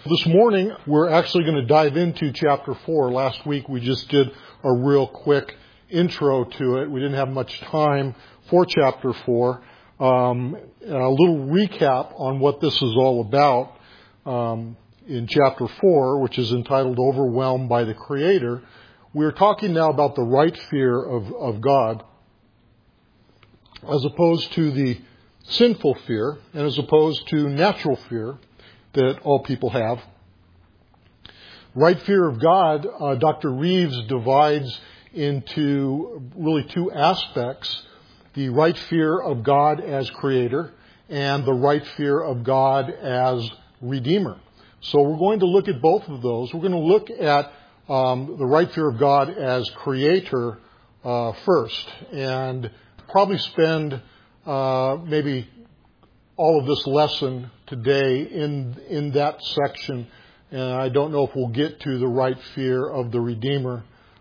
This morning, we're actually going to dive into chapter 4. Last week, we just did a real quick intro to it. We didn't have much time for chapter 4. A little recap on what this is all about in chapter 4, which is entitled Overwhelmed by the Creator. We're talking now about the right fear of God as opposed to the sinful fear and as opposed to natural fear that all people have. Right fear of God, Dr. Reeves divides into really two aspects: the right fear of God as Creator and the right fear of God as Redeemer. So we're going to look at both of those. We're going to look at the right fear of God as Creator first, and probably spend maybe all of this lesson today in that section. And I don't know if we'll get to the right fear of the Redeemer.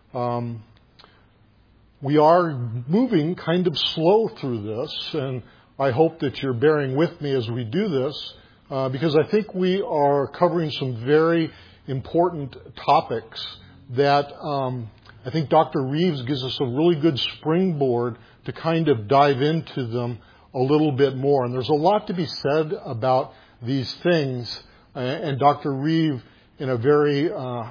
We are moving kind of slow through this, and I hope that you're bearing with me as we do this, because I think we are covering some very important topics that I think Dr. Reeves gives us a really good springboard to kind of dive into them a little bit more. And there's a lot to be said about these things, and Dr. Reeves, in a very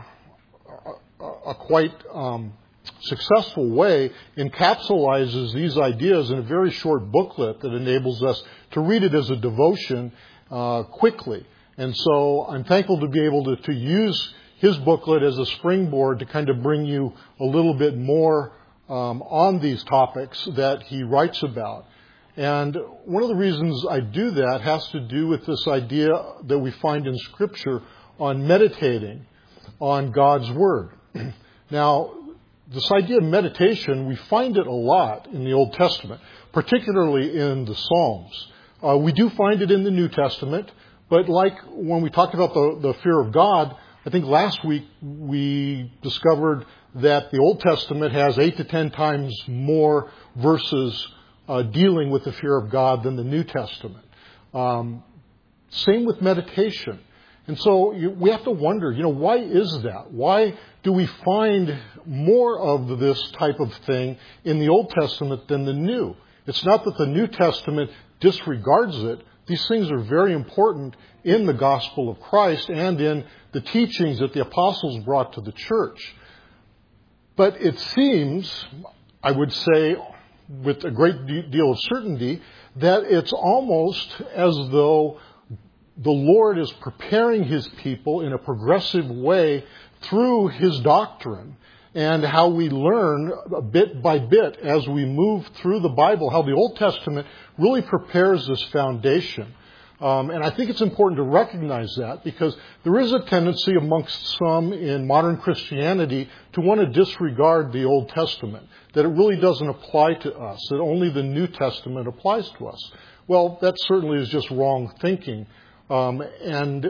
quite successful way, encapsulates these ideas in a very short booklet that enables us to read it as a devotion quickly. And so I'm thankful to be able to use his booklet as a springboard to kind of bring you a little bit more on these topics that he writes about. And one of the reasons I do that has to do with this idea that we find in Scripture on meditating on God's Word. Now, this idea of meditation, we find it a lot in the Old Testament, particularly in the Psalms. We do find it in the New Testament, but like when we talked about the fear of God, I think last week we discovered that the Old Testament has 8 to 10 times more verses dealing with the fear of God than the New Testament. Same with meditation. And so we have to wonder, why is that? Why do we find more of this type of thing in the Old Testament than the New? It's not that the New Testament disregards it. These things are very important in the gospel of Christ and in the teachings that the apostles brought to the church. But it seems, I would say, with a great deal of certainty, that it's almost as though the Lord is preparing His people in a progressive way through His doctrine, and how we learn bit by bit as we move through the Bible, how the Old Testament really prepares this foundation. And I think it's important to recognize that, because there is a tendency amongst some in modern Christianity to want to disregard the Old Testament, that it really doesn't apply to us, that only the New Testament applies to us. Well, that certainly is just wrong thinking. And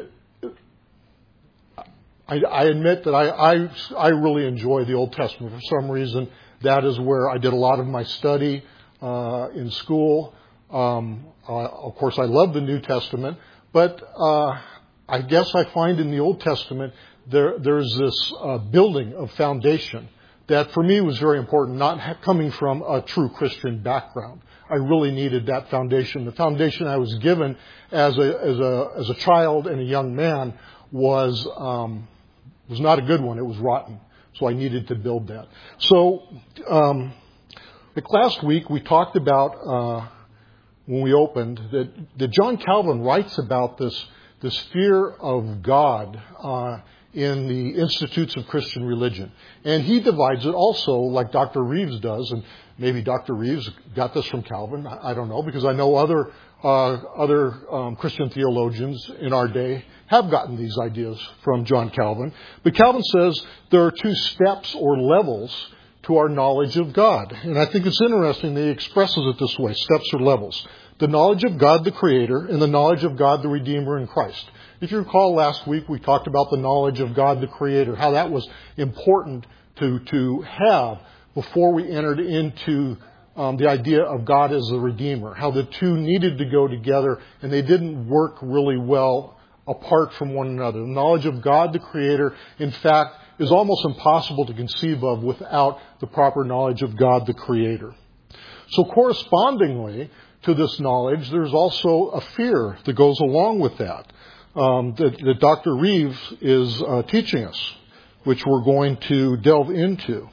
I admit that I really enjoy the Old Testament. For some reason, that is where I did a lot of my study in school. Of course, I love the New Testament, but I guess I find in the Old Testament there's this building of foundation that for me was very important, not coming from a true Christian background. I really needed that foundation. The foundation I was given as a child and a young man was not a good one. It was rotten. So I needed to build that. So like last week we talked about when we opened that John Calvin writes about this fear of God in the Institutes of Christian Religion. And he divides it also like Dr. Reeves does, and maybe Dr. Reeves got this from Calvin, I don't know, because I know other Christian theologians in our day have gotten these ideas from John Calvin. But Calvin says there are two steps or levels to our knowledge of God. And I think it's interesting that he expresses it this way, steps or levels. The knowledge of God the Creator and the knowledge of God the Redeemer in Christ. If you recall last week, we talked about the knowledge of God the Creator, how that was important to have before we entered into the idea of God as the Redeemer, how the two needed to go together and they didn't work really well apart from one another. The knowledge of God, the Creator, in fact, is almost impossible to conceive of without the proper knowledge of God, the Creator. So correspondingly to this knowledge, there's also a fear that goes along with that, that Dr. Reeves is teaching us, which we're going to delve into.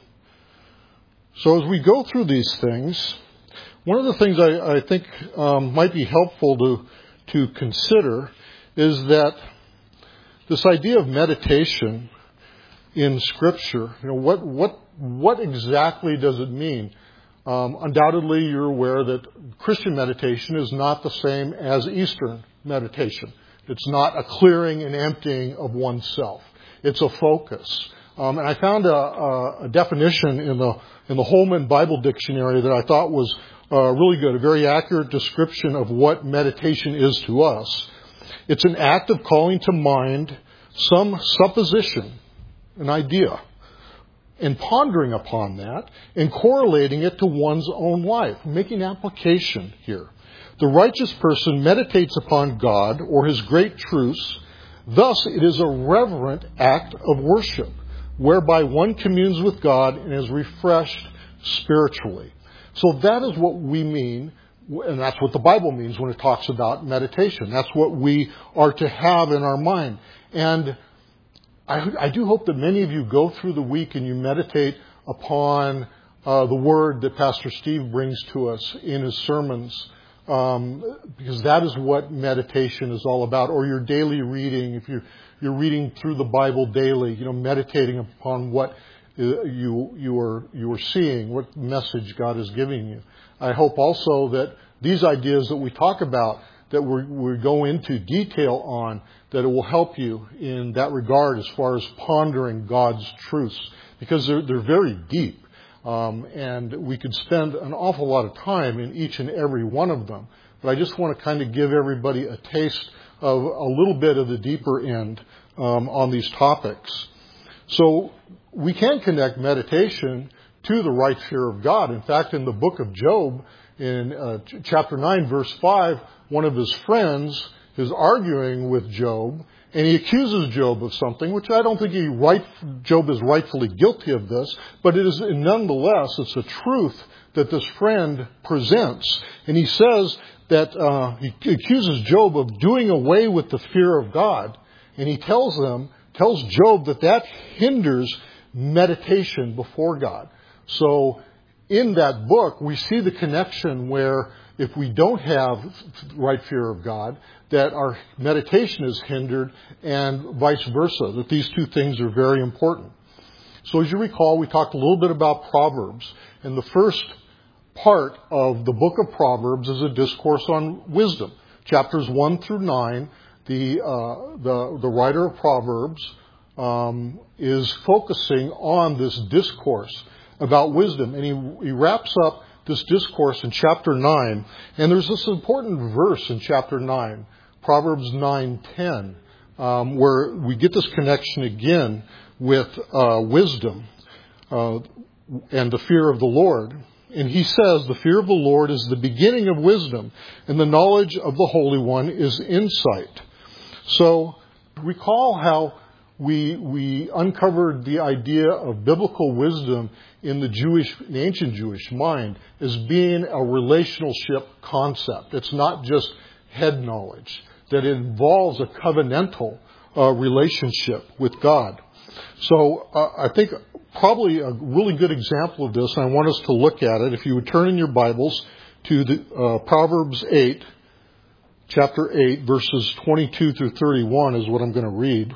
So as we go through these things, one of the things I think might be helpful to consider is that this idea of meditation in Scripture, what exactly does it mean? Undoubtedly, you're aware that Christian meditation is not the same as Eastern meditation. It's not a clearing and emptying of oneself. It's a focus. And I found a definition in the Holman Bible Dictionary that I thought was really good, a very accurate description of what meditation is to us. It's an act of calling to mind some supposition, an idea, and pondering upon that and correlating it to one's own life, making application here. The righteous person meditates upon God or His great truths. Thus, it is a reverent act of worship, whereby one communes with God and is refreshed spiritually. So that is what we mean, and that's what the Bible means when it talks about meditation. That's what we are to have in our mind. And I do hope that many of you go through the week and you meditate upon the Word that Pastor Steve brings to us in his sermons, because that is what meditation is all about. Or your daily reading, if you're reading through the Bible daily, meditating upon what you are seeing, what message God is giving you. I hope also that these ideas that we talk about, that we go into detail on, that it will help you in that regard as far as pondering God's truths, because they're very deep, and we could spend an awful lot of time in each and every one of them. But I just want to kind of give everybody a taste of a little bit of the deeper end on these topics. So we can connect meditation to the right fear of God. In fact, in the book of Job, in chapter 9, verse 5, one of his friends is arguing with Job, and he accuses Job of something, which I don't think Job is rightfully guilty of this, but it is nonetheless, it's a truth that this friend presents. And he says that he accuses Job of doing away with the fear of God, and he tells Job that hinders meditation before God. So in that book, we see the connection where if we don't have right fear of God, that our meditation is hindered, and vice versa, that these two things are very important. So as you recall, we talked a little bit about Proverbs, and the first part of the book of Proverbs is a discourse on wisdom. Chapters 1 through 9, the writer of Proverbs is focusing on this discourse about wisdom, and he wraps up this discourse in chapter 9, and there's this important verse in chapter 9, Proverbs 9:10, where we get this connection again with wisdom and the fear of the Lord. And he says, the fear of the Lord is the beginning of wisdom, and the knowledge of the Holy One is insight. So recall how we uncovered the idea of biblical wisdom in the ancient Jewish mind as being a relationship concept. It's not just head knowledge, that it involves a covenantal relationship with God. So I think probably a really good example of this, and I want us to look at it, if you would turn in your Bibles to the Proverbs 8, chapter 8, verses 22 through 31 is what I'm going to read.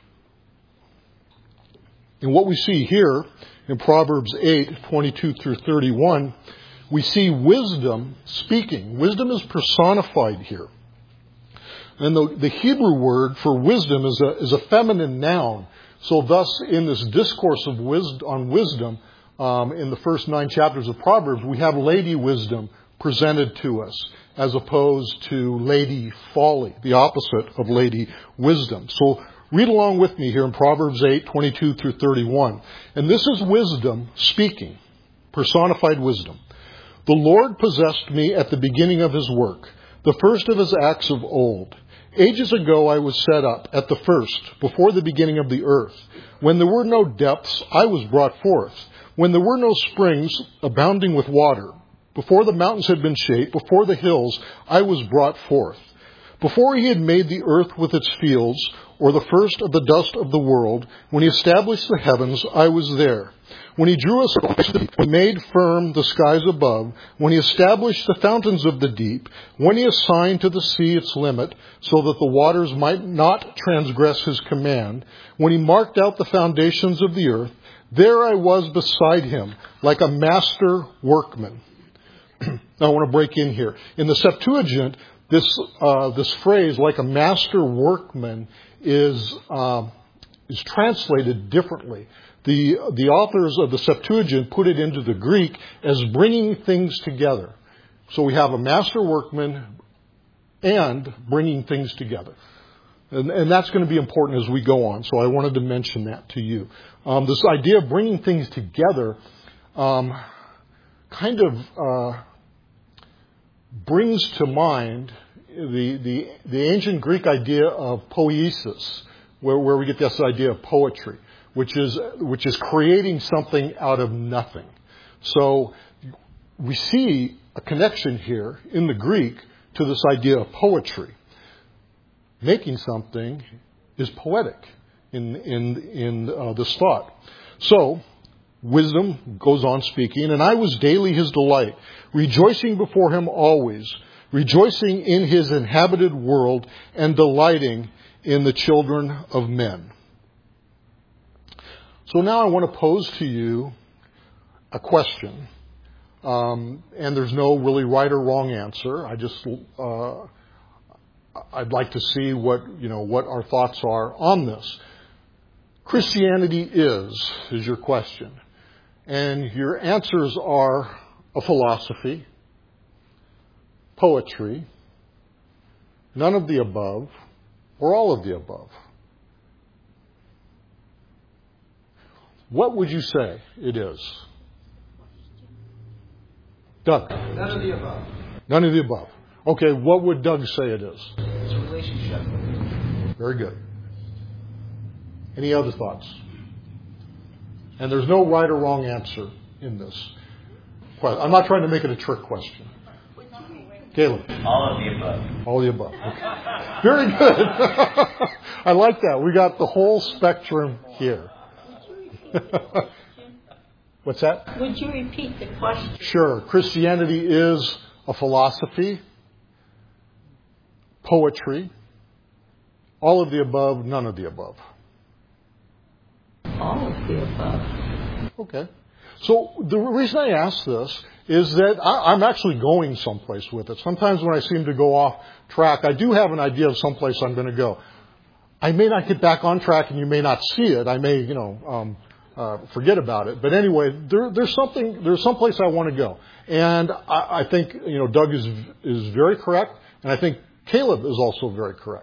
And what we see here in Proverbs 8, 22 through 31, we see wisdom speaking. Wisdom is personified here. And the Hebrew word for wisdom is a feminine noun. So thus, in this discourse of on wisdom, in the first 9 chapters of Proverbs, we have Lady Wisdom presented to us, as opposed to Lady Folly, the opposite of Lady Wisdom. So read along with me here in Proverbs 8, 22 through 31. And this is wisdom speaking, personified wisdom. The Lord possessed me at the beginning of His work, the first of His acts of old. Ages ago I was set up at the first, before the beginning of the earth. When there were no depths, I was brought forth. When there were no springs abounding with water, before the mountains had been shaped, before the hills, I was brought forth. Before he had made the earth with its fields, or the first of the dust of the world, when he established the heavens, I was there. When he drew us, he made firm the skies above, when he established the fountains of the deep, when he assigned to the sea its limit, so that the waters might not transgress his command, when he marked out the foundations of the earth, there I was beside him, like a master workman. Now I want to break in here. In the Septuagint, this phrase, like a master workman, is translated differently. The authors of the Septuagint put it into the Greek as bringing things together. So we have a master workman and bringing things together. And that's going to be important as we go on. So I wanted to mention that to you. This idea of bringing things together kind of brings to mind the ancient Greek idea of poiesis, where we get this idea of poetry, which is creating something out of nothing. So we see a connection here in the Greek to this idea of poetry. Making something is poetic in this thought. So wisdom goes on speaking, and I was daily his delight, rejoicing before him always, rejoicing in his inhabited world, and delighting in the children of men. So now I want to pose to you a question, and there's no really right or wrong answer. I'd like to see what our thoughts are on this. Christianity is your question. And your answers are a philosophy, poetry, none of the above, or all of the above. What would you say it is? Doug? None of the above. None of the above. Okay, what would Doug say it is? It's a relationship. Very good. Any other thoughts? And there's no right or wrong answer in this. I'm not trying to make it a trick question. Caleb? All of the above. All of the above. Okay. Very good. I like that. We got the whole spectrum here. What's that? Would you repeat the question? Sure. Christianity is a philosophy, poetry, all of the above, none of the above. All of the above. Okay. So the reason I ask this is that I'm actually going someplace with it. Sometimes when I seem to go off track, I do have an idea of someplace I'm going to go. I may not get back on track and you may not see it. I may, forget about it. But anyway, there's someplace I want to go. And I think, Doug is very correct. And I think Caleb is also very correct.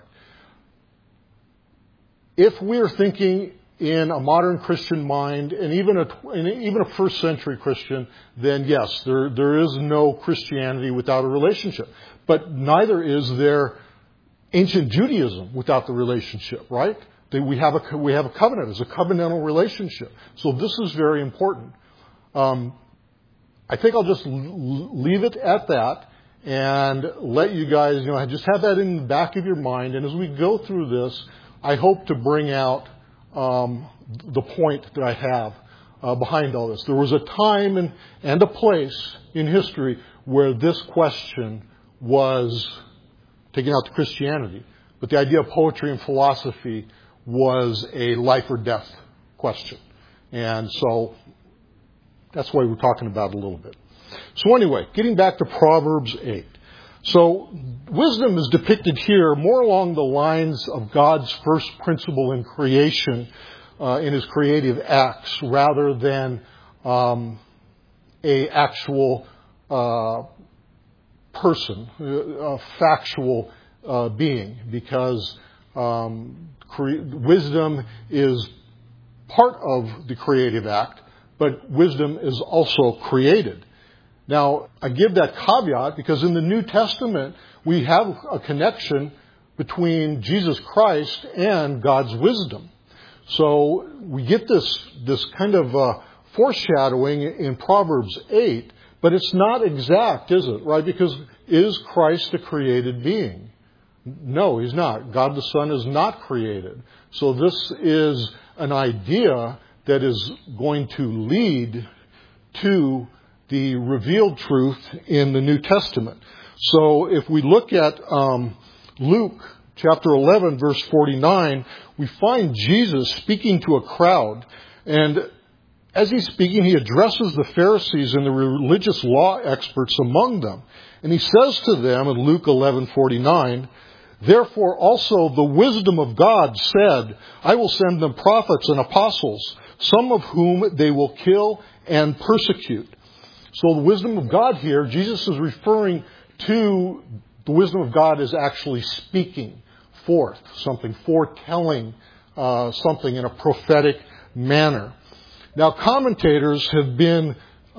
If we're thinking in a modern Christian mind, and even a first century Christian, then yes, there is no Christianity without a relationship. But neither is there ancient Judaism without the relationship, right? We have a covenant. It's a covenantal relationship. So this is very important. I think I'll just leave it at that and let you guys, just have that in the back of your mind. And as we go through this, I hope to bring out the point that I have behind all this. There was a time and a place in history where this question was taken out to Christianity. But the idea of poetry and philosophy was a life or death question. And so that's why we're talking about it a little bit. So anyway, getting back to Proverbs 8. So wisdom is depicted here more along the lines of God's first principle in creation, in his creative acts, rather than a actual person, a factual being, because wisdom is part of the creative act, but wisdom is also created. Now, I give that caveat because in the New Testament, we have a connection between Jesus Christ and God's wisdom. So we get this kind of foreshadowing in Proverbs 8, but it's not exact, is it? Right? Because is Christ a created being? No, he's not. God the Son is not created. So this is an idea that is going to lead to the revealed truth in the New Testament. So if we look at Luke chapter 11, verse 49, we find Jesus speaking to a crowd. And as he's speaking, he addresses the Pharisees and the religious law experts among them. And he says to them in Luke 11:49, "Therefore also the wisdom of God said, I will send them prophets and apostles, some of whom they will kill and persecute." So the wisdom of God here, Jesus is referring to the wisdom of God as actually speaking forth something, foretelling something in a prophetic manner. Now commentators have been,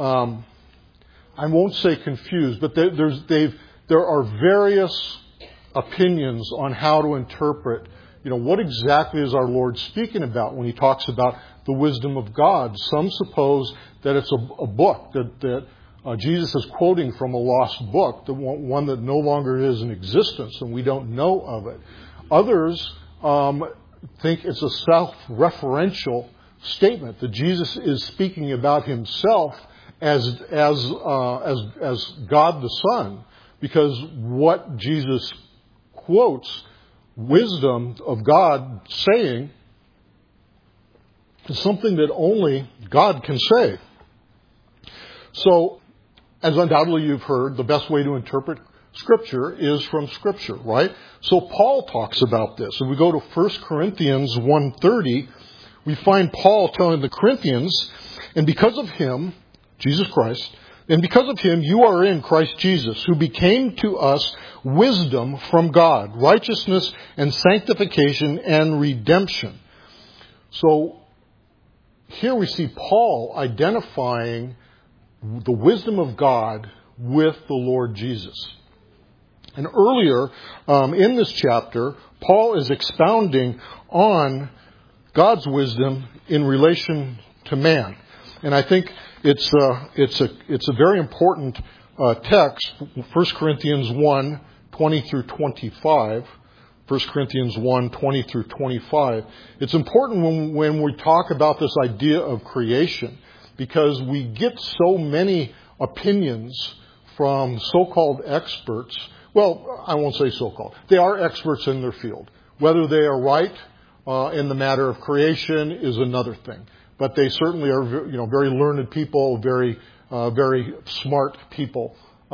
I won't say confused, but there are various opinions on how to interpret, what exactly is our Lord speaking about when he talks about the wisdom of God. Some suppose that it's a book, that Jesus is quoting from a lost book, the one that no longer is in existence and we don't know of it. Others think it's a self-referential statement, that Jesus is speaking about himself as God the Son, because what Jesus quotes wisdom of God saying is something that only God can say. So, as undoubtedly you've heard, the best way to interpret Scripture is from Scripture, right? So Paul talks about this. If we go to 1 Corinthians 1:30, we find Paul telling the Corinthians, "And because of him," Jesus Christ, "and because of him you are in Christ Jesus, who became to us wisdom from God, righteousness and sanctification and redemption." So here we see Paul identifying the wisdom of God with the Lord Jesus. And earlier in this chapter, Paul is expounding on God's wisdom in relation to man. And I think it's a very important text, 1 Corinthians 1, 20 through 25. 1 Corinthians 1, 20 through 25. It's important when we talk about this idea of creation, because we get so many opinions from so-called experts. Well, I won't say so-called. They are experts in their field. Whether they are right in the matter of creation is another thing. But they certainly are, very learned people, very smart people.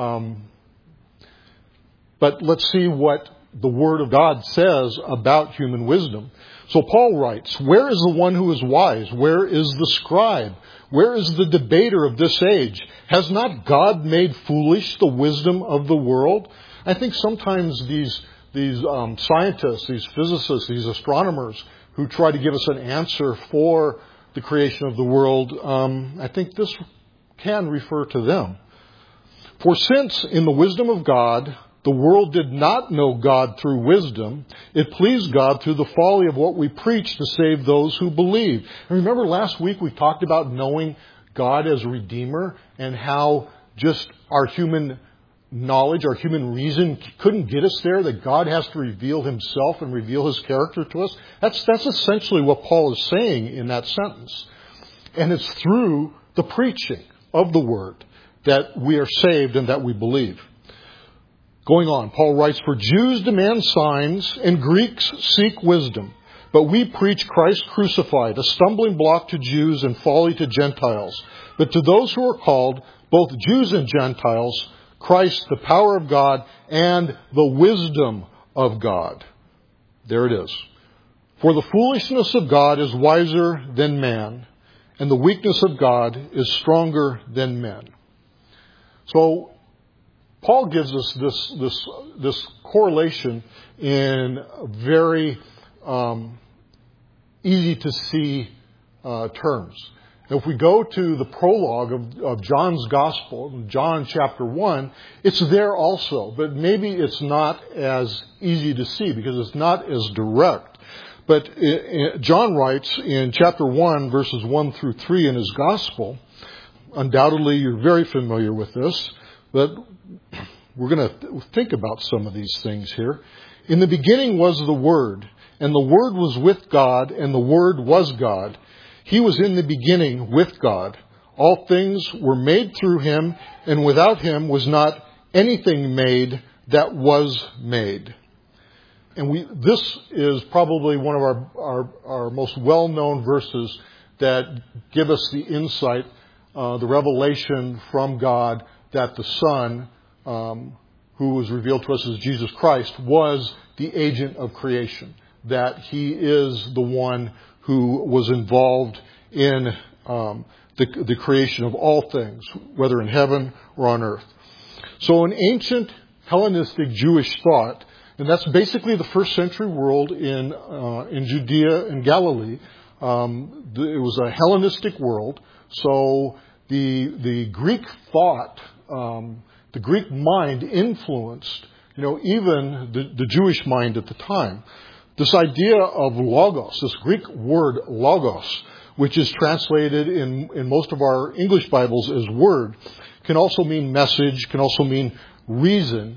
But let's see what the Word of God says about human wisdom. So Paul writes, "Where is the one who is wise? Where is the scribe? Where is the debater of this age? Has not God made foolish the wisdom of the world?" I think sometimes these scientists, these physicists, these astronomers who try to give us an answer for the creation of the world, I think this can refer to them. "For since in the wisdom of God, the world did not know God through wisdom, it pleased God through the folly of what we preach to save those who believe." And remember last week we talked about knowing God as Redeemer and how just our human knowledge, our human reason couldn't get us there, that God has to reveal himself and reveal his character to us. That's essentially what Paul is saying in that sentence. And it's through the preaching of the Word that we are saved and that we believe. Going on, Paul writes, "For Jews demand signs and Greeks seek wisdom. But we preach Christ crucified, a stumbling block to Jews and folly to Gentiles. But to those who are called, both Jews and Gentiles, Christ, the power of God and the wisdom of God." There it is. "For the foolishness of God is wiser than man, and the weakness of God is stronger than men." So Paul gives us this correlation in very easy to see terms. If we go to the prologue of John's Gospel, John chapter 1, it's there also, but maybe it's not as easy to see because it's not as direct. But John writes in chapter 1, verses 1 through 3 in his Gospel, undoubtedly you're very familiar with this, but we're going to think about some of these things here. In the beginning was the Word, and the Word was with God, and the Word was God. He was in the beginning with God. All things were made through him, and without him was not anything made that was made. And this is probably one of our most well-known verses that give us the insight, the revelation from God that the Son, who was revealed to us as Jesus Christ, was the agent of creation. That he is the one who was involved in the creation of all things, whether in heaven or on earth. So in ancient Hellenistic Jewish thought, and that's basically the first century world in Judea and Galilee, it was a Hellenistic world. So the Greek thought, the Greek mind influenced, even the Jewish mind at the time. This idea of logos, this Greek word logos, which is translated in most of our English Bibles as word, can also mean message, can also mean reason.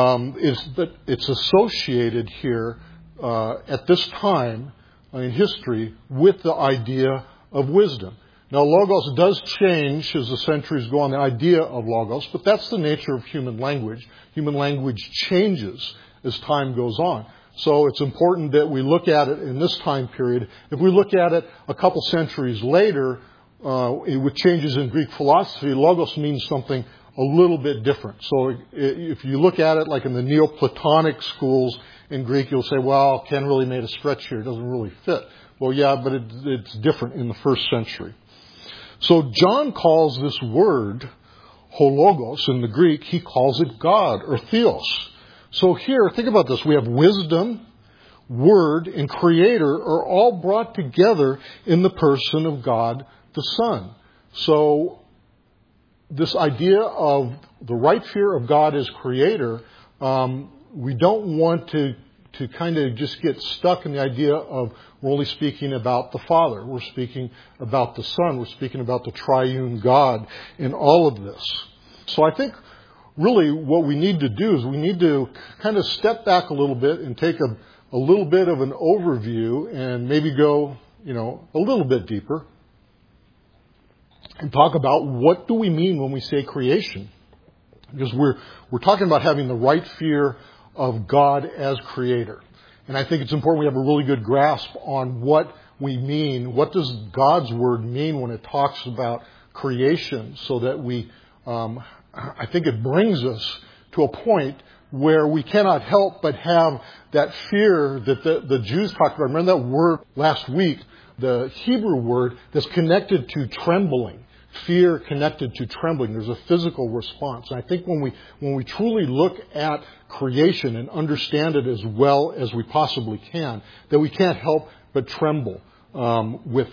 But it's associated here at this time in history with the idea of wisdom. Now, logos does change as the centuries go on, the idea of logos, but that's the nature of human language. Human language changes as time goes on. So it's important that we look at it in this time period. If we look at it a couple centuries later, with changes in Greek philosophy, logos means something a little bit different. So if you look at it like in the Neoplatonic schools in Greek, you'll say, well, Ken really made a stretch here. It doesn't really fit. Well, yeah, but it's different in the first century. So John calls this word, hologos in the Greek, he calls it God or theos. So here, think about this. We have wisdom, word, and creator are all brought together in the person of God the Son. So this idea of the right fear of God as creator, we don't want to kind of just get stuck in the idea of we're only speaking about the Father. We're speaking about the Son. We're speaking about the triune God in all of this. So I think really what we need to do is we need to kind of step back a little bit and take a little bit of an overview and maybe go, a little bit deeper and talk about what do we mean when we say creation. Because we're talking about having the right fear of God as creator. And I think it's important we have a really good grasp on what we mean. What does God's word mean when it talks about creation so that we, I think it brings us to a point where we cannot help but have that fear that the Jews talked about. Remember that word last week, the Hebrew word that's connected to trembling. Fear connected to trembling. There's a physical response. And I think when we truly look at creation and understand it as well as we possibly can, that we can't help but tremble with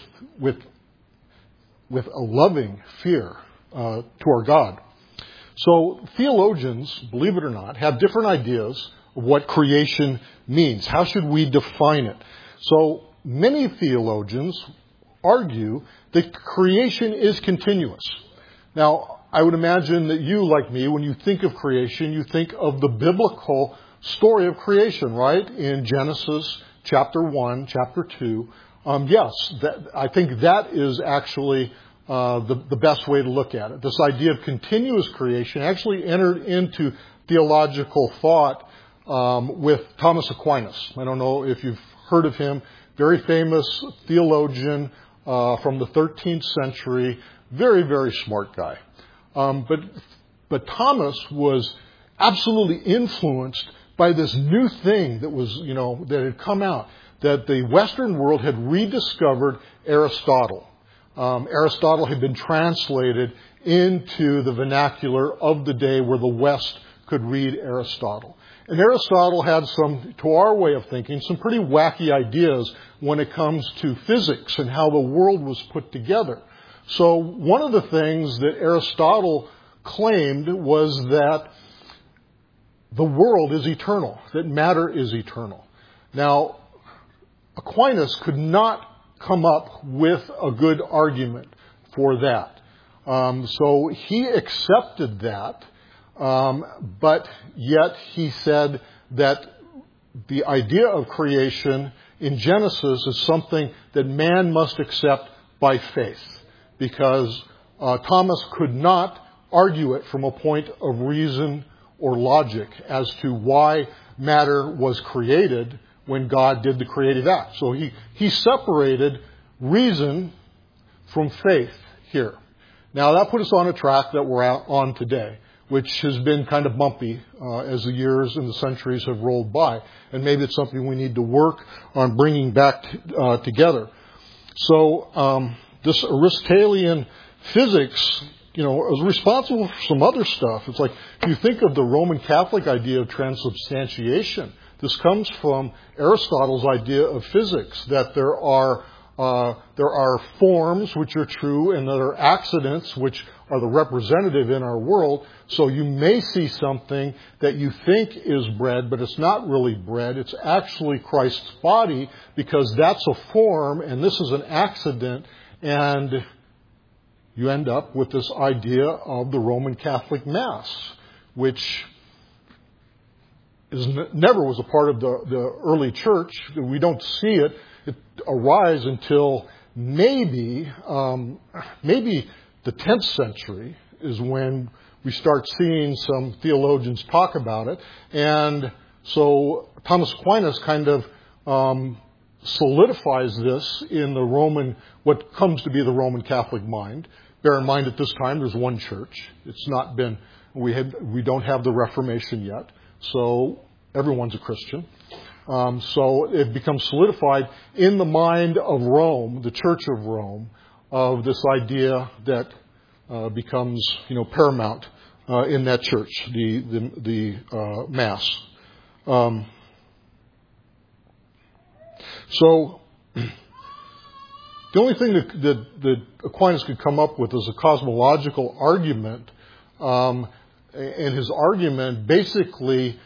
a loving fear to our God. So theologians, believe it or not, have different ideas of what creation means. How should we define it? So many theologians argue that creation is continuous. Now, I would imagine that you, like me, when you think of creation, you think of the biblical story of creation, right? In Genesis chapter 1, chapter 2. Yes, I think that is actually the best way to look at it. This idea of continuous creation actually entered into theological thought with Thomas Aquinas. I don't know if you've heard of him. Very famous theologian from the 13th century. Very, very smart guy. But Thomas was absolutely influenced by this new thing that was, that had come out, that the Western world had rediscovered Aristotle. Aristotle had been translated into the vernacular of the day where the West could read Aristotle. And Aristotle had some, to our way of thinking, some pretty wacky ideas when it comes to physics and how the world was put together. So one of the things that Aristotle claimed was that the world is eternal, that matter is eternal. Now, Aquinas could not come up with a good argument for that. So he accepted that, but yet he said that the idea of creation in Genesis is something that man must accept by faith, because Thomas could not argue it from a point of reason or logic as to why matter was created when God did the creative act. So he separated reason from faith here. Now that put us on a track that we're on today, which has been kind of bumpy as the years and the centuries have rolled by. And maybe it's something we need to work on bringing back together. So this Aristotelian physics, is responsible for some other stuff. It's like, if you think of the Roman Catholic idea of transubstantiation, this comes from Aristotle's idea of physics, that there are forms which are true and there are accidents which are the representative in our world. So you may see something that you think is bread, but it's not really bread. It's actually Christ's body, because that's a form and this is an accident. And you end up with this idea of the Roman Catholic Mass, which never was a part of the early church. We don't see it arise until maybe the 10th century is when we start seeing some theologians talk about it. And so Thomas Aquinas kind of solidifies this in what comes to be the Roman Catholic mind. Bear in mind, at this time there's one church. It's not been, we don't have the Reformation yet, so everyone's a Christian. So it becomes solidified in the mind of Rome, the Church of Rome, of this idea that becomes, paramount in that church, the Mass. So the only thing that Aquinas could come up with is a cosmological argument, and his argument basically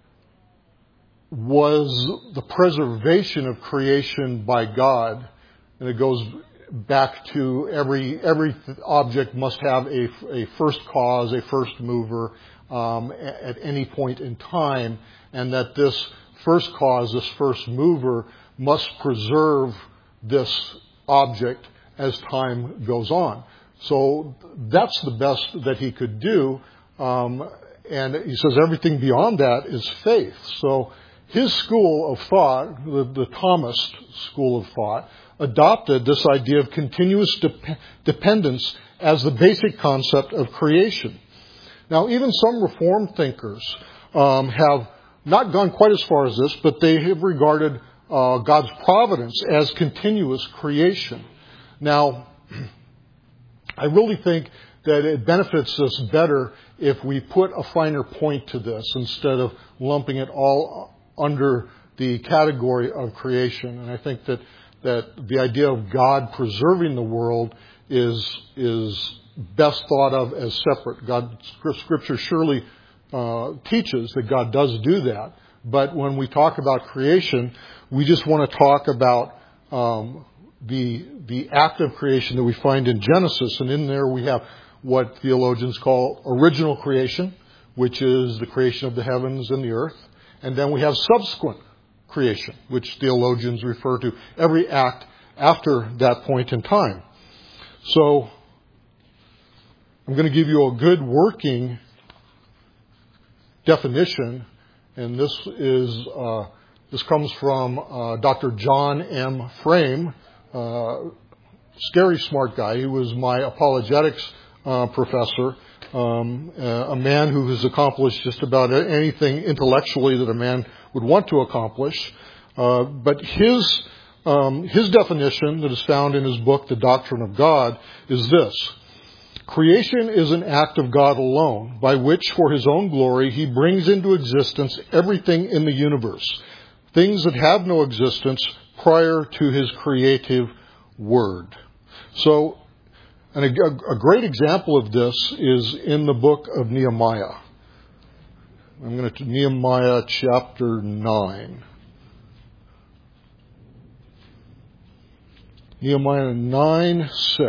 was the preservation of creation by God, and it goes back to every object must have a first cause, a first mover at any point in time, and that this first cause, this first mover, must preserve this object as time goes on. So that's the best that he could do, and he says everything beyond that is faith. So his school of thought, the Thomist school of thought, adopted this idea of continuous dependence as the basic concept of creation. Now, even some Reformed thinkers have not gone quite as far as this, but they have regarded God's providence as continuous creation. Now, I really think that it benefits us better if we put a finer point to this instead of lumping it all under the category of creation. And I think that the idea of God preserving the world is best thought of as separate. Scripture surely teaches that God does do that. But when we talk about creation, we just want to talk about the act of creation that we find in Genesis. And in there we have what theologians call original creation, which is the creation of the heavens and the earth. And then we have subsequent creation, which theologians refer to every act after that point in time. So I'm going to give you a good working definition, and this comes from Dr. John M. Frame, scary smart guy. He was my apologetics professor, a man who has accomplished just about anything intellectually that a man would want to accomplish. But his definition that is found in his book, The Doctrine of God, is this: creation is an act of God alone, by which, for his own glory, he brings into existence everything in the universe, things that have no existence prior to his creative word. So, And a great example of this is in the book of Nehemiah. I'm going to Nehemiah chapter 9. Nehemiah 9:6.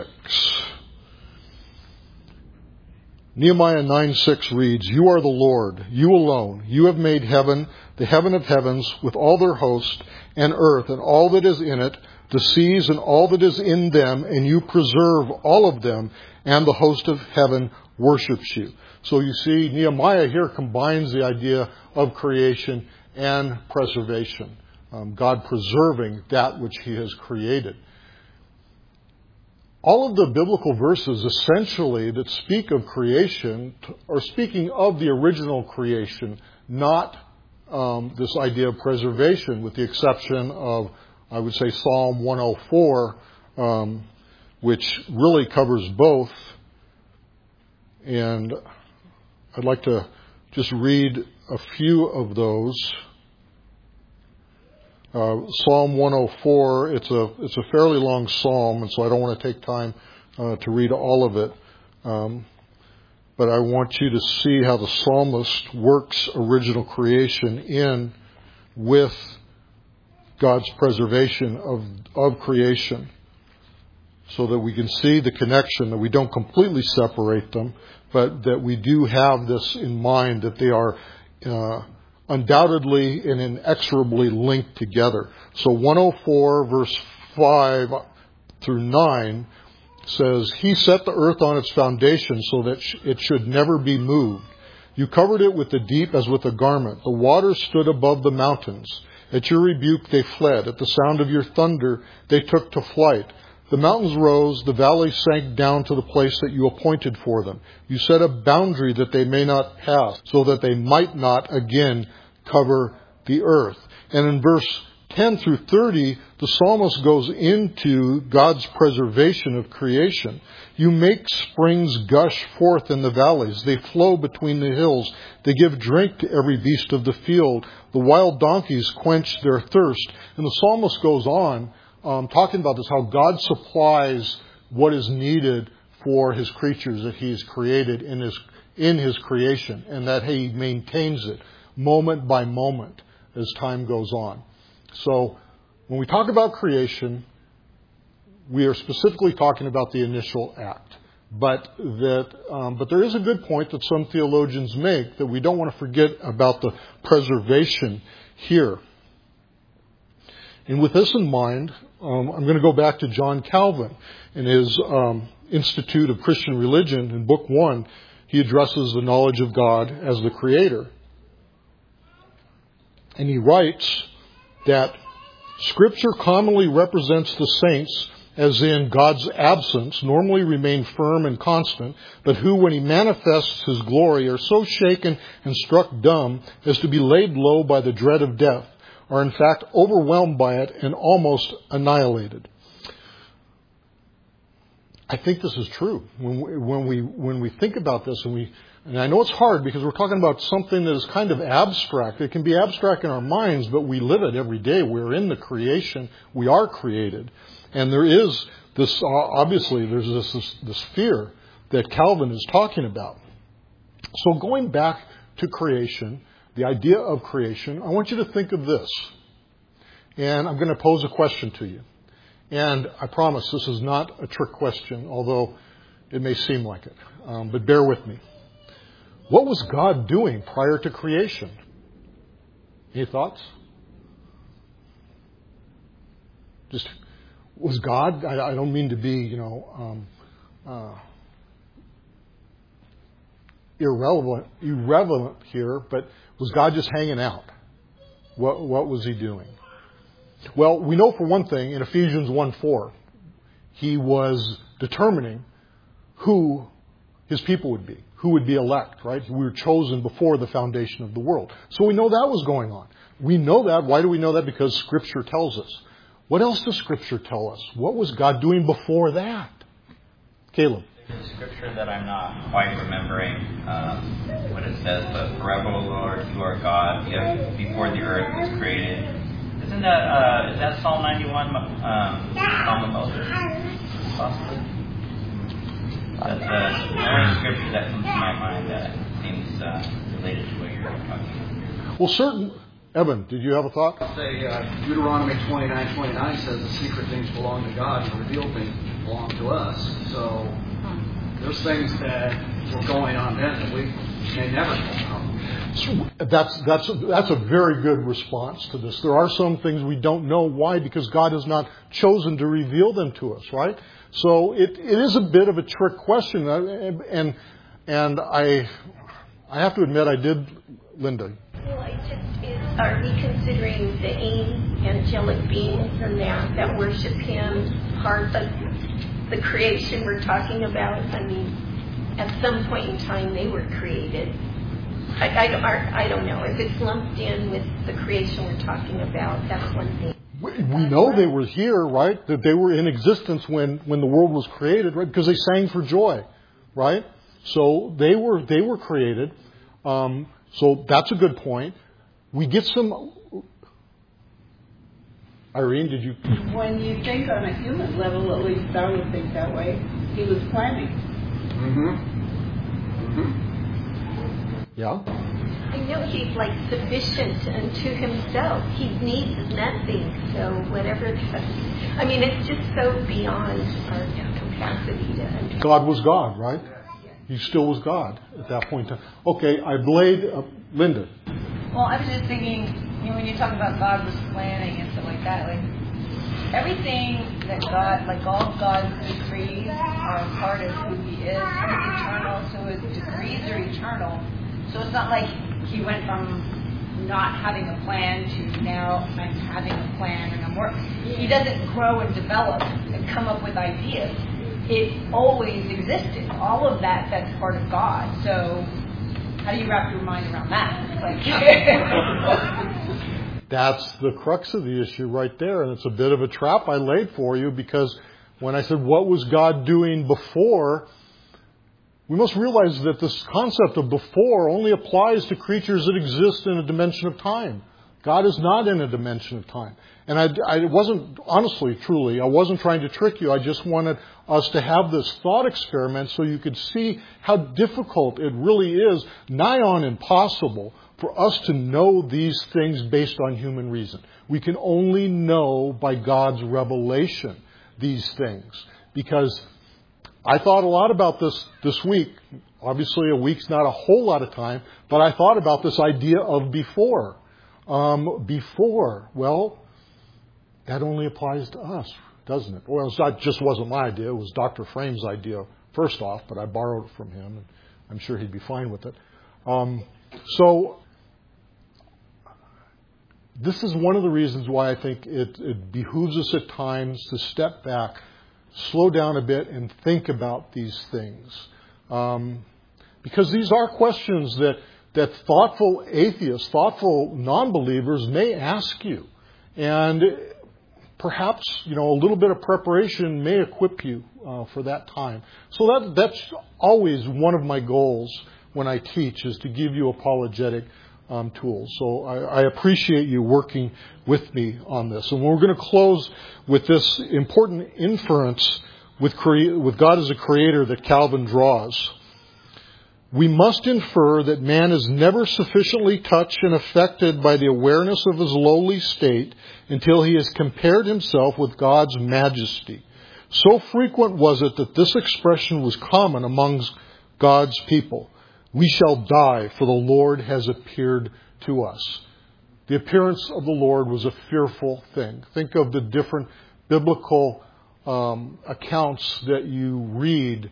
Nehemiah 9:6 reads, "You are the Lord, you alone. You have made heaven, the heaven of heavens, with all their host, and earth, and all that is in it, the seas and all that is in them, and you preserve all of them, and the host of heaven worships you." So you see, Nehemiah here combines the idea of creation and preservation. God preserving that which He has created. All of the biblical verses essentially that speak of creation are speaking of the original creation, not this idea of preservation, with the exception of, I would say, Psalm 104, which really covers both. And I'd like to just read a few of those. Psalm 104, it's a fairly long psalm, and so I don't want to take time to read all of it. But I want you to see how the psalmist works original creation in with God's preservation of creation, so that we can see the connection, that we don't completely separate them, but that we do have this in mind, that they are undoubtedly and inexorably linked together. So 104 verse 5 through 9 says, "He set the earth on its foundation so that it should never be moved. You covered it with the deep as with a garment. The waters stood above the mountains. At your rebuke they fled. At the sound of your thunder they took to flight. The mountains rose, the valleys sank down to the place that you appointed for them. You set a boundary that they may not pass, so that they might not again cover the earth." And in verse 10 through 30, the psalmist goes into God's preservation of creation. "You make springs gush forth in the valleys. They flow between the hills. They give drink to every beast of the field. The wild donkeys quench their thirst." And the psalmist goes on talking about this, how God supplies what is needed for His creatures that He's created in His creation, and that He maintains it moment by moment as time goes on. So when we talk about creation, we are specifically talking about the initial act. But there is a good point that some theologians make, that we don't want to forget about the preservation here. And with this in mind, I'm going to go back to John Calvin in his Institute of Christian Religion. In Book 1, he addresses the knowledge of God as the Creator. And he writes that Scripture commonly represents the saints as in God's absence, normally remain firm and constant, but who, when He manifests His glory, are so shaken and struck dumb as to be laid low by the dread of death, are in fact overwhelmed by it and almost annihilated. I think this is true. When we think about this, and I know it's hard because we're talking about something that is kind of abstract. It can be abstract in our minds, but we live it every day. We're in the creation. We are created. And there is this, obviously, there's this fear that Calvin is talking about. So going back to creation, the idea of creation, I want you to think of this. And I'm going to pose a question to you. And I promise this is not a trick question, although it may seem like it. But bear with me. What was God doing prior to creation? Any thoughts? Just, was God, I don't mean to be, irrelevant here, but was God just hanging out? What was He doing? Well, we know for one thing, in Ephesians 1:4, He was determining who His people would be, who would be elect, right? We were chosen before the foundation of the world. So we know that was going on. We know that. Why do we know that? Because Scripture tells us. What else does Scripture tell us? What was God doing before that? Caleb. There's a scripture that I'm not quite remembering what it says, but forever, O Lord, you are God, yet before the earth was created. Isn't that, is that Psalm 91, Psalm of Moses, possibly? That's another scripture that comes to my mind that seems related to what you're talking about. Well, Evan, did you have a thought? I'll say Deuteronomy 29:29 says the secret things belong to God and the revealed things belong to us. So there's things that were going on then that we may never know. That's a very good response to this. There are some things we don't know. Why? Because God has not chosen to reveal them to us, right? So it is a bit of a trick question, and I have to admit I did, Linda. Well, are we considering the angelic beings and that worship Him part of the creation we're talking about? I mean, at some point in time they were created. I don't know. If it's lumped in with the creation we're talking about, that's one thing. We know they were here, right? That they were in existence when the world was created, right? Because they sang for joy, right? So they were created. So that's a good point. We get some. Irene, did you? When you think on a human level, at least I would think that way. He was planning. Yeah. I know He's like sufficient unto Himself. He needs nothing. So whatever. It's just so beyond our capacity to understand. God was God, right? He still was God at that point in time. Okay, Linda. Well, I was just thinking, when you talk about God was planning and stuff like that, like everything that God, like all God's decrees are a part of who He is. He's eternal, so His decrees are eternal. So it's not like He went from not having a plan to now I'm having a plan and I'm working. He doesn't grow and develop and come up with ideas. It always existed. All of that's part of God. So how do you wrap your mind around that? That's the crux of the issue right there. And it's a bit of a trap I laid for you, because when I said, what was God doing before? We must realize that this concept of before only applies to creatures that exist in a dimension of time. God is not in a dimension of time. And I wasn't, honestly, truly, I wasn't trying to trick you. I just wanted us to have this thought experiment so you could see how difficult it really is, nigh on impossible, for us to know these things based on human reason. We can only know by God's revelation these things. Because I thought a lot about this week. Obviously, a week's not a whole lot of time, but I thought about this idea of before. Well, that only applies to us, doesn't it? Well, that just wasn't my idea. It was Dr. Frame's idea first off, but I borrowed it from him, and I'm sure he'd be fine with it. So this is one of the reasons why I think it behooves us at times to step back, slow down a bit, and think about these things. Because these are questions that thoughtful atheists, thoughtful non-believers may ask you. And perhaps, a little bit of preparation may equip you for that time. So that's always one of my goals when I teach, is to give you apologetic tools. So I appreciate you working with me on this. And we're going to close with this important inference with God as a creator that Calvin draws. We must infer that man is never sufficiently touched and affected by the awareness of his lowly state until he has compared himself with God's majesty. So frequent was it that this expression was common amongst God's people. We shall die, for the Lord has appeared to us. The appearance of the Lord was a fearful thing. Think of the different biblical accounts that you read,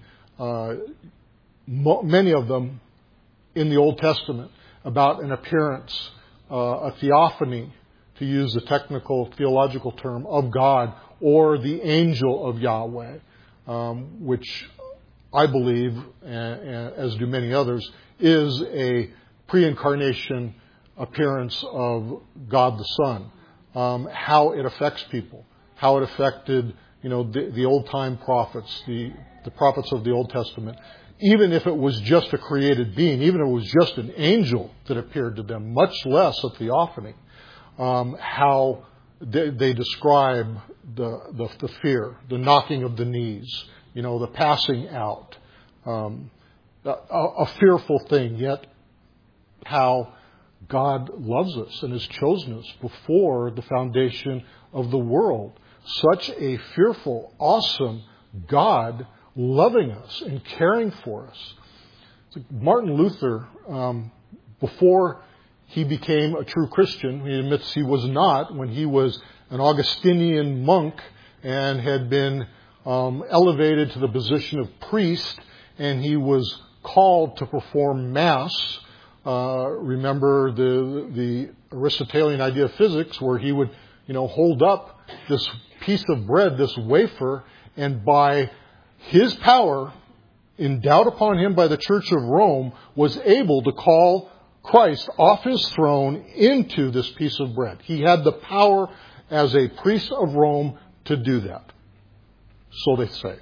many of them in the Old Testament, about an appearance, a theophany, to use the technical theological term, of God, or the angel of Yahweh, which I believe, as do many others, is a pre-incarnation appearance of God the Son. How it affects people, how it affected, the old-time prophets, the prophets of the Old Testament. Even if it was just a created being, even if it was just an angel that appeared to them, much less a theophany, how they describe the fear, the knocking of the knees, the passing out, a fearful thing, yet how God loves us and has chosen us before the foundation of the world. Such a fearful, awesome God loving us and caring for us. Martin Luther, before he became a true Christian, he admits he was not when he was an Augustinian monk and had been elevated to the position of priest, and he was called to perform Mass. Remember the Aristotelian idea of physics, where he would, hold up this piece of bread, this wafer, and by his power, endowed upon him by the Church of Rome, was able to call Christ off his throne into this piece of bread. He had the power as a priest of Rome to do that. So they say.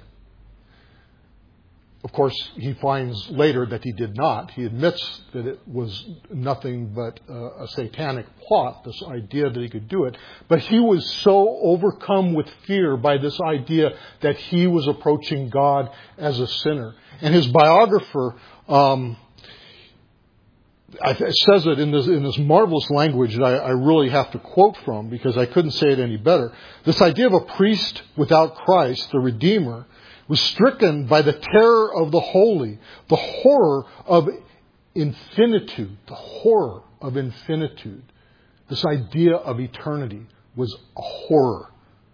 Of course, he finds later that he did not. He admits that it was nothing but a satanic plot, this idea that he could do it. But he was so overcome with fear by this idea that he was approaching God as a sinner. And his biographer says it in this marvelous language that I really have to quote from, because I couldn't say it any better. This idea of a priest without Christ, the Redeemer, was stricken by the terror of the holy, the horror of infinitude, the horror of infinitude. This idea of eternity was a horror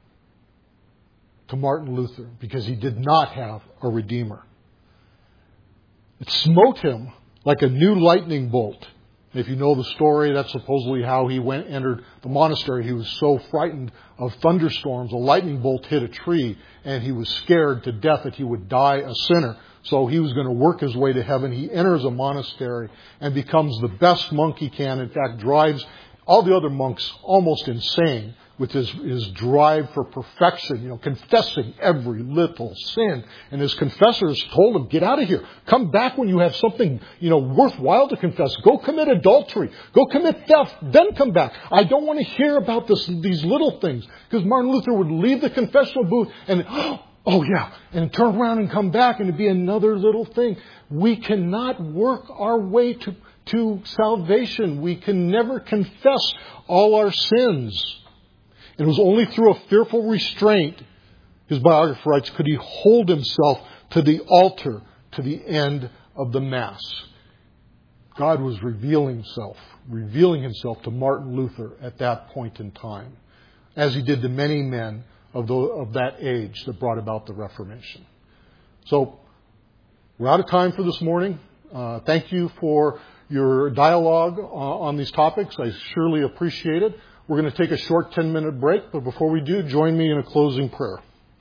to Martin Luther because he did not have a Redeemer. It smote him like a new lightning bolt. If you know the story, that's supposedly how he entered the monastery. He was so frightened of thunderstorms. A lightning bolt hit a tree, and he was scared to death that he would die a sinner. So he was going to work his way to heaven. He enters a monastery and becomes the best monk he can. In fact, drives all the other monks almost insane with his drive for perfection, confessing every little sin. And his confessors told him, get out of here. Come back when you have something, worthwhile to confess. Go commit adultery. Go commit theft. Then come back. I don't want to hear about these little things. Because Martin Luther would leave the confessional booth and, oh yeah, and turn around and come back and it'd be another little thing. We cannot work our way to salvation. We can never confess all our sins. It was only through a fearful restraint, his biographer writes, could he hold himself to the altar to the end of the Mass. God was revealing himself to Martin Luther at that point in time, as he did to many men of that age that brought about the Reformation. So, we're out of time for this morning. Thank you for your dialogue on these topics. I surely appreciate it. We're going to take a short 10-minute break, but before we do, join me in a closing prayer.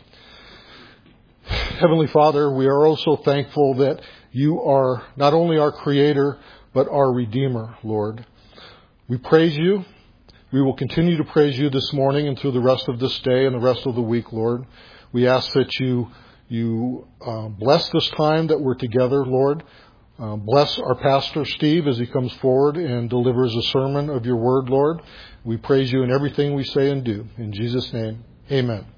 Heavenly Father, we are also thankful that you are not only our Creator, but our Redeemer, Lord. We praise you. We will continue to praise you this morning and through the rest of this day and the rest of the week, Lord. We ask that you bless this time that we're together, Lord. Bless our pastor, Steve, as he comes forward and delivers a sermon of your word, Lord. We praise you in everything we say and do. In Jesus' name, amen.